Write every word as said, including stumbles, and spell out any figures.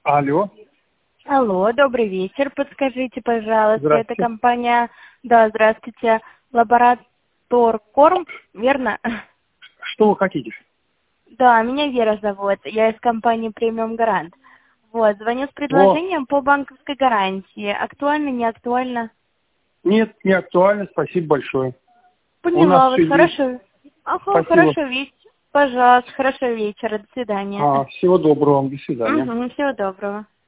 Алло. Алло, добрый вечер. Подскажите, пожалуйста, это Здравствуйте. компания, да, здравствуйте, Лабораторкорм, верно? Что вы хотите? Да, меня Вера зовут, я из компании Премиум Гарант. Вот, звоню с О, предложением по банковской гарантии. Актуально, не актуально? нет, не актуально, спасибо большое. У нас Поняла вас, все есть. хорошо. Ага, Спасибо. хорошо вечер. Пожалуйста, хорошего вечера, до свидания. А, всего доброго вам, до свидания. Угу, всего доброго.